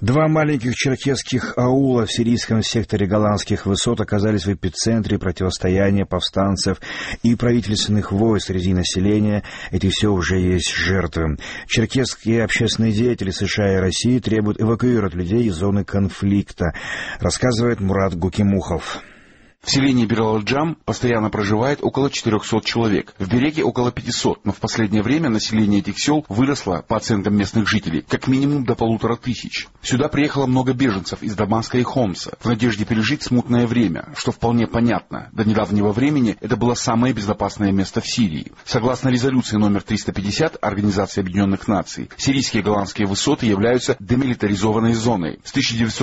Два маленьких черкесских аула в сирийском секторе Голландских высот оказались в эпицентре противостояния повстанцев и правительственных войск среди населения. Эти все уже есть жертвы. Черкесские общественные деятели США и России требуют эвакуировать людей из зоны конфликта, рассказывает Мурат Гукимухов. В селении Бир-аль-Джам постоянно проживает около 400 человек. В Береке около 500, но в последнее время население этих сел выросло, по оценкам местных жителей, как минимум до 1500. Сюда приехало много беженцев из Дамаска и Хомса в надежде пережить смутное время, что вполне понятно. До недавнего времени это было самое безопасное место в Сирии. Согласно резолюции номер 350 Организации Объединенных Наций, сирийские голландские высоты являются демилитаризованной зоной. С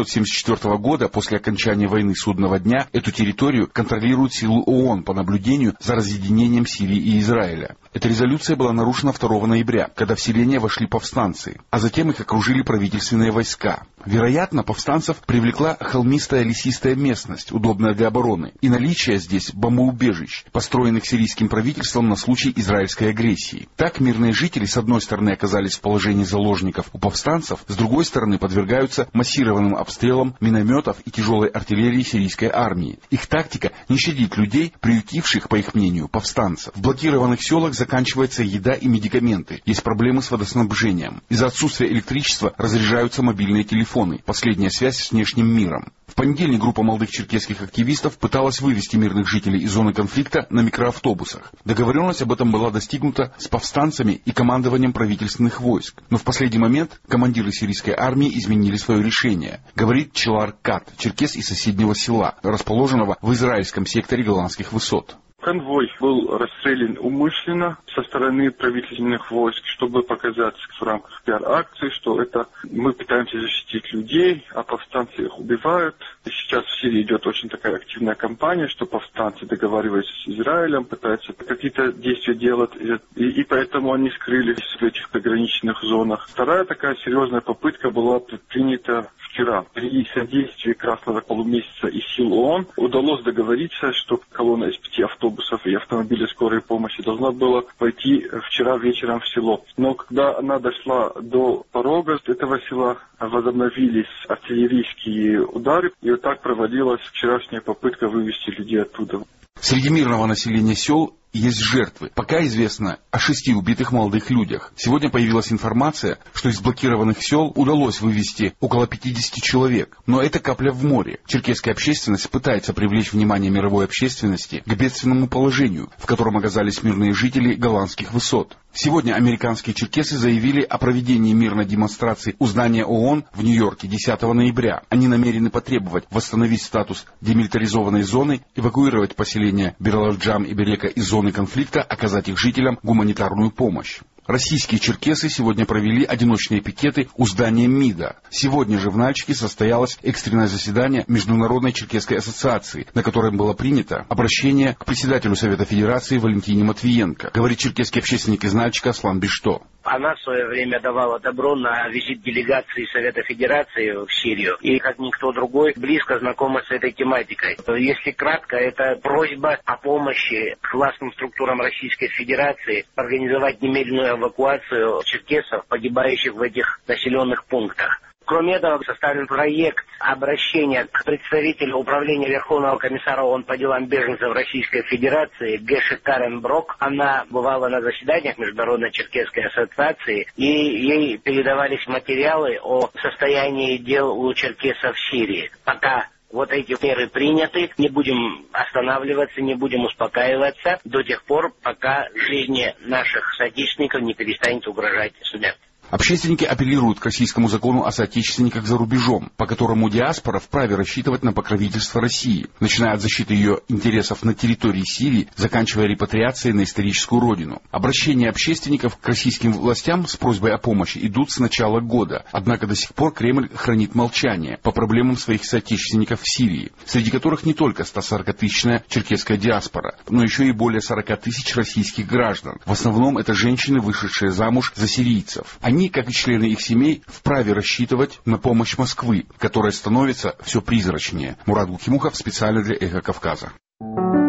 1974 года, после окончания войны Судного дня, эту территорию контролируют силы ООН по наблюдению за разъединением Сирии и Израиля. Эта резолюция была нарушена 2 ноября, когда в селение вошли повстанцы, а затем их окружили правительственные войска. Вероятно, повстанцев привлекла холмистая лесистая местность, удобная для обороны, и наличие здесь бомбоубежищ, построенных сирийским правительством на случай израильской агрессии. Так мирные жители с одной стороны оказались в положении заложников у повстанцев, с другой стороны подвергаются массированным обстрелам минометов и тяжелой артиллерии сирийской армии. Их тактика не щадит людей, приютивших, по их мнению, повстанцев. В блокированных селах заканчивается еда и медикаменты, есть проблемы с водоснабжением. Из-за отсутствия электричества разряжаются мобильные телефоны, последняя связь с внешним миром. В понедельник группа молодых черкесских активистов пыталась вывести мирных жителей из зоны конфликта на микроавтобусах. Договоренность об этом была достигнута с повстанцами и командованием правительственных войск. Но в последний момент командиры сирийской армии изменили свое решение, говорит Челар Кат, черкес из соседнего села, расположенного в израильском секторе Голландских высот. Конвой был расстрелян умышленно со стороны правительственных войск, чтобы показать в рамках пиар-акции, что это мы пытаемся защитить людей, а повстанцы их убивают. И сейчас в Сирии идет очень такая активная кампания, что повстанцы договариваются с Израилем, пытаются какие-то действия делать, и поэтому они скрылись в этих пограничных зонах. Вторая такая серьезная попытка была предпринята вчера. При содействии Красного полумесяца и сил ООН удалось договориться, что колонна из 5 автобусов и автомобилей скорой помощи должна была пойти вчера вечером в село. Но когда она дошла до порога этого села, возобновились артиллерийские удары, и вот так проводилась вчерашняя попытка вывести людей оттуда. Среди мирного населения сел есть жертвы. Пока известно о 6 убитых молодых людях. Сегодня появилась информация, что из блокированных сел удалось вывести около 50 человек. Но это капля в море. Черкесская общественность пытается привлечь внимание мировой общественности к бедственному положению, в котором оказались мирные жители Голландских высот. Сегодня американские черкесы заявили о проведении мирной демонстрации у здания ООН в Нью-Йорке 10 ноября. Они намерены потребовать восстановить статус демилитаризованной зоны, эвакуировать поселения Бир-аль-Джам и Берека из зоны конфликта, оказать их жителям гуманитарную помощь. Российские черкесы сегодня провели одиночные пикеты у здания МИДа. Сегодня же в Нальчике состоялось экстренное заседание Международной черкесской ассоциации, на котором было принято обращение к председателю Совета Федерации Валентине Матвиенко, говорит черкесский общественник из Нальчика Аслан Бишто. Она в свое время давала добро на визит делегации Совета Федерации в Сирию. И, как никто другой, близко знакома с этой тематикой. Если кратко, это просьба о помощи к властным структурам Российской Федерации организовать немедленную эвакуацию черкесов, погибающих в этих населенных пунктах. Кроме этого, составлен проект обращения к представителю Управления Верховного комиссара ООН по делам беженцев Российской Федерации Геше Карен Брок. Она бывала на заседаниях Международной черкесской ассоциации, и ей передавались материалы о состоянии дел у черкесов в Сирии. Пока вот эти меры приняты, не будем останавливаться, не будем успокаиваться до тех пор, пока жизни наших соотечественников не перестанет угрожать смерть. Общественники апеллируют к российскому закону о соотечественниках за рубежом, по которому диаспора вправе рассчитывать на покровительство России, начиная от защиты ее интересов на территории Сирии, заканчивая репатриацией на историческую родину. Обращения общественников к российским властям с просьбой о помощи идут с начала года, однако до сих пор Кремль хранит молчание по проблемам своих соотечественников в Сирии, среди которых не только 140-тысячная черкесская диаспора, но еще и более 40 тысяч российских граждан. В основном это женщины, вышедшие замуж за сирийцев. Они, как и члены их семей, вправе рассчитывать на помощь Москвы, которая становится все призрачнее. Мурат Гукимухов специально для «Эхо Кавказа».